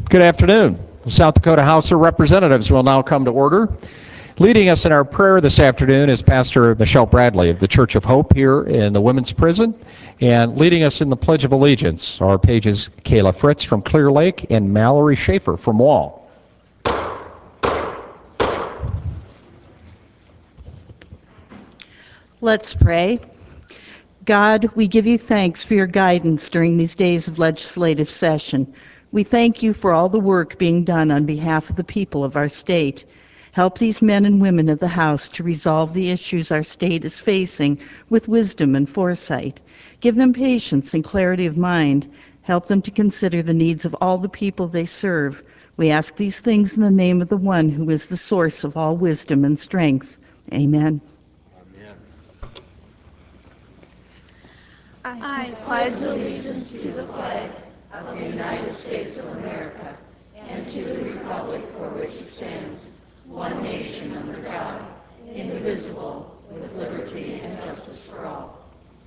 Good afternoon. The South Dakota House of Representatives will now come to order. Leading us in our prayer this afternoon is Pastor Michelle Bradley of the Church of Hope here in the Women's Prison. And leading us in the Pledge of Allegiance are Pages Kayla Fritz from Clear Lake and Mallory Schaefer from Wall. Let's pray. God, we give you thanks for your guidance during these days of legislative session. We thank you for all the work being done on behalf of the people of our state. Help these men and women of the House to resolve the issues our state is facing with wisdom and foresight. Give them patience and clarity of mind. Help them to consider the needs of all the people they serve. We ask these things in the name of the one who is the source of all wisdom and strength. Amen. I pledge allegiance to the flag of the United States of America and to the republic for which it stands, one nation under God, indivisible, with liberty and justice for all.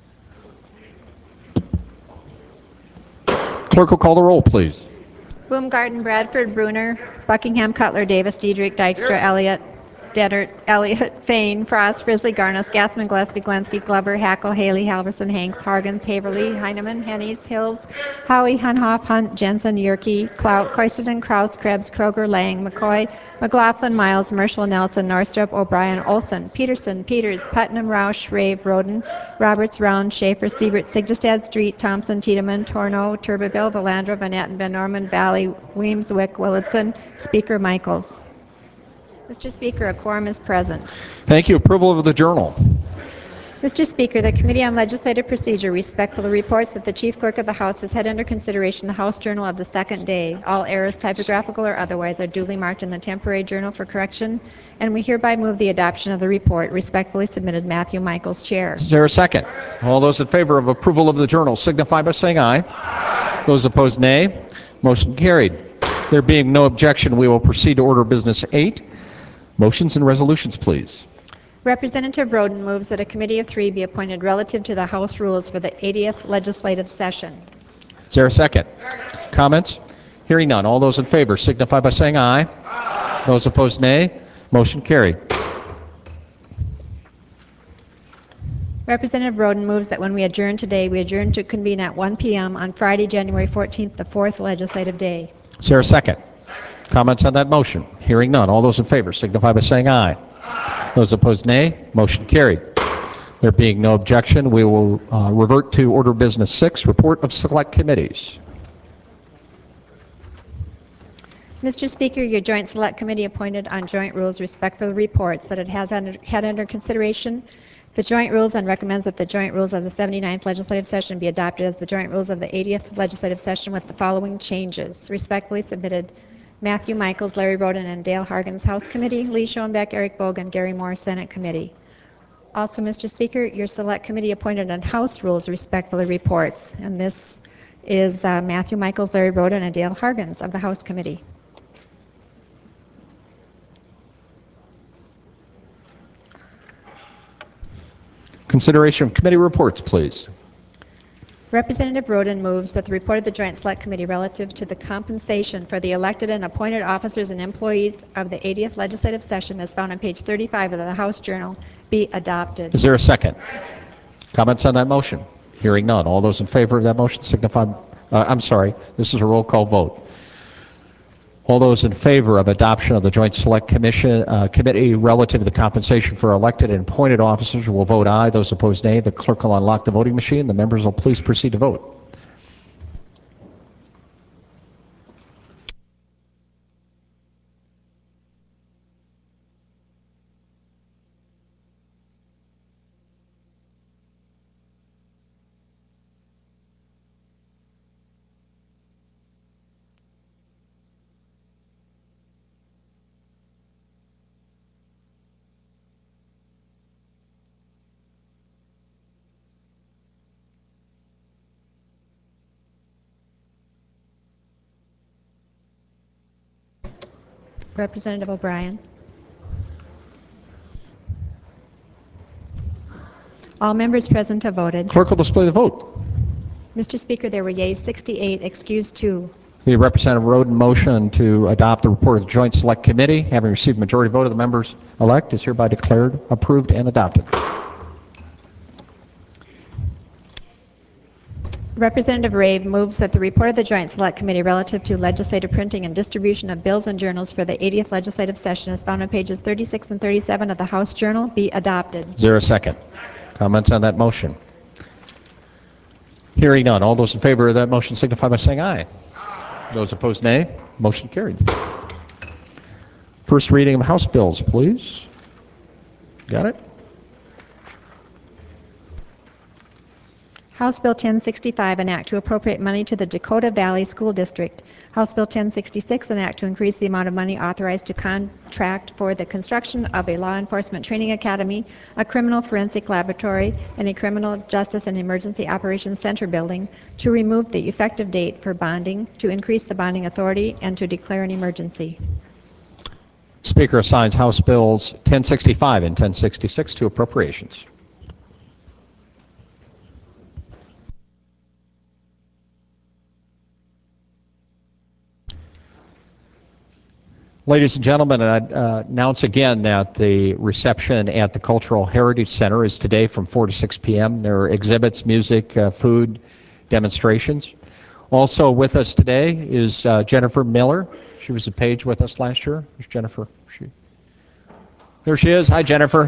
Clerk will call the roll, please. Baumgarten, Bradford, Bruner, Buckingham, Cutler, Davis, Diedrich, Dykstra, Elliott, Dennert, Elliott, Fain, Frost, Frisley, Garnos, Gassman, Gillespie, Glensky, Glover, Hackle, Haley, Halverson, Hanks, Hargens, Haverly, Heineman, Hennies, Hills, Howie, Hunhoff, Hunt, Jensen, Yerke, Clout, Croysterton, Kraus, Krebs, Kroger, Lang, McCoy, McLaughlin, Miles, Marshall, Nelson, Norstrup, O'Brien, Olson, Peterson, Peters, Putnam, Roush, Rave, Roden, Roberts, Round, Schaefer, Siebert, Sigdestad, Street, Thompson, Tiedemann, Torno, Turbeville, Valandra, Van Etten, Van Norman, Valley, Weems, Wick, Willitson, Speaker Michaels. Mr. Speaker, a quorum is present. Thank you. Approval of the journal. Mr. Speaker, the Committee on Legislative Procedure respectfully reports that the Chief Clerk of the House has had under consideration the House Journal of the second day. All errors, typographical or otherwise, are duly marked in the temporary journal for correction, and we hereby move the adoption of the report. Respectfully submitted, Matthew Michaels, Chair. Is there a second? All those in favor of approval of the journal signify by saying aye. Those opposed, nay. Motion carried. There being no objection, we will proceed to order business 8. Motions and resolutions, please. Representative Roden moves that a committee of 3 be appointed relative to the House rules for the 80th legislative session. Is there a second? Comments? Hearing none. All those in favor signify by saying aye. Those opposed, nay. Motion carried. Representative Roden moves that when we adjourn today, we adjourn to convene at 1 p.m. on Friday, January 14th, the 4th legislative day. Is there a second? Comments on that motion? Hearing none. All those in favor signify by saying aye. Those opposed, nay. Motion carried. There being no objection, we will revert to order business 6, report of select committees. Mr. Speaker, your Joint Select Committee appointed on joint rules respectfully reports that it has had under consideration the joint rules and recommends that the joint rules of the 79th legislative session be adopted as the joint rules of the 80th legislative session with the following changes. Respectfully submitted, Matthew Michaels, Larry Roden, and Dale Hargens, House Committee. Lee Schoenbeck, Eric Bogan, Gary Moore, Senate Committee. Also, Mr. Speaker, your Select Committee appointed on House rules respectfully reports, and this is Matthew Michaels, Larry Roden, and Dale Hargens of the House Committee. Consideration of committee reports, please. Representative Roden moves that the report of the Joint Select Committee relative to the compensation for the elected and appointed officers and employees of the 80th legislative session as found on page 35 of the House Journal be adopted. Is there a second? Comments on that motion? Hearing none. All those in favor of that motion signify... I'm sorry. This is a roll call vote. All those in favor of adoption of the Joint Select Committee relative to the compensation for elected and appointed officers will vote aye. Those opposed, nay. The clerk will unlock the voting machine. The members will please proceed to vote. Representative O'Brien. All members present have voted. Clerk will display the vote. Mr. Speaker, there were yeas 68, excused 2. The Representative Roden motion to adopt the report of the Joint Select Committee, having received majority vote of the members elect, is hereby declared approved and adopted. Representative Rave moves that the report of the Joint Select Committee relative to legislative printing and distribution of bills and journals for the 80th legislative session, as found on pages 36 and 37 of the House Journal, be adopted. Is there a second? Comments on that motion? Hearing none. All those in favor of that motion signify by saying aye. Those opposed, nay. Motion carried. First reading of House bills, please. Got it? House Bill 1065, an act to appropriate money to the Dakota Valley School District. House Bill 1066, an act to increase the amount of money authorized to contract for the construction of a law enforcement training academy, a criminal forensic laboratory, and a criminal justice and emergency operations center building, to remove the effective date for bonding, to increase the bonding authority, and to declare an emergency. Speaker assigns House Bills 1065 and 1066 to appropriations. Ladies and gentlemen, I'd announce again that the reception at the Cultural Heritage Center is today from 4 to 6 p.m. There are exhibits, music, food, demonstrations. Also with us today is Jennifer Miller. She was a page with us last year. Where's Jennifer? There she is. Hi, Jennifer.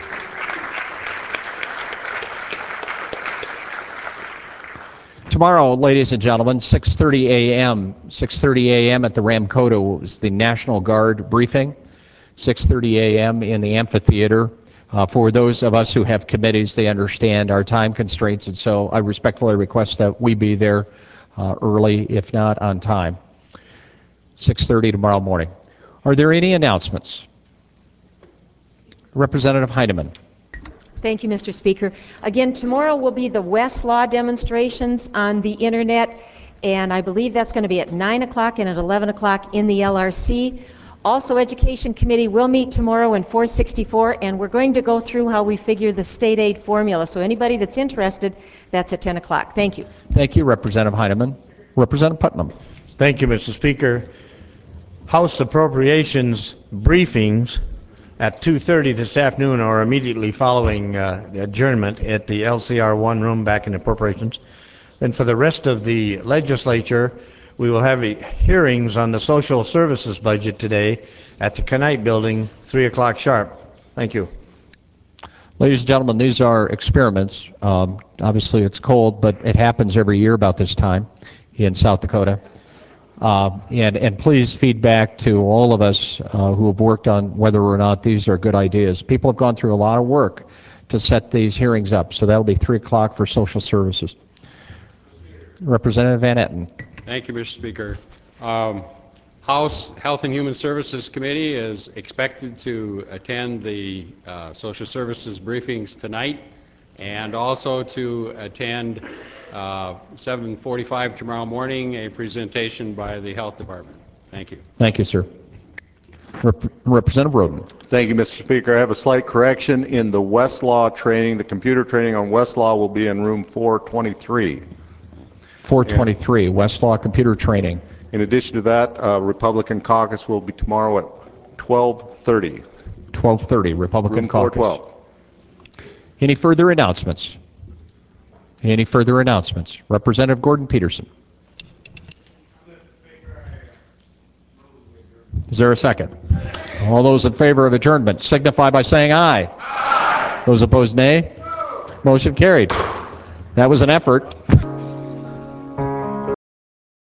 Tomorrow, ladies and gentlemen, 6:30 a.m. 6:30 a.m. at the Ramkota is the National Guard briefing. 6:30 a.m. in the amphitheater. For those of us who have committees, they understand our time constraints, and so I respectfully request that we be there early, if not on time. 6:30 tomorrow morning. Are there any announcements? Representative Heineman. Thank you, Mr. Speaker. Again, tomorrow will be the Westlaw demonstrations on the internet, and I believe that's going to be at 9 o'clock and at 11 o'clock in the LRC. Also, Education Committee will meet tomorrow in 464, and we're going to go through how we figure the state aid formula. So anybody that's interested, that's at 10 o'clock. Thank you. Thank you, Representative Heineman. Representative Putnam. Thank you, Mr. Speaker. House appropriations briefings at 2:30 this afternoon or immediately following adjournment at the LCR 1 room back in appropriations. Then for the rest of the legislature, we will have hearings on the social services budget today at the Knight building, 3 o'clock sharp. Thank you. Ladies and gentlemen, these are experiments. Obviously it's cold, but it happens every year about this time in South Dakota. And please feed back to all of us who have worked on whether or not these are good ideas. People have gone through a lot of work to set these hearings up, so that will be 3 o'clock for social services. Representative Van Etten. Thank you, Mr. Speaker. House Health and Human Services Committee is expected to attend the social services briefings tonight and also to attend 7:45 tomorrow morning, a presentation by the Health Department. Thank you. Thank you, sir. Representative Roden. Thank you, Mr. Speaker. I have a slight correction in the Westlaw training. The computer training on Westlaw will be in room 423. 423, Westlaw computer training. In addition to that, Republican caucus will be tomorrow at 12:30. 12:30, Republican room caucus. 412. Any further announcements? Any further announcements? Representative Gordon Peterson. Is there a second? All those in favor of adjournment signify by saying aye. Aye. Those opposed, nay. Motion carried. That was an effort.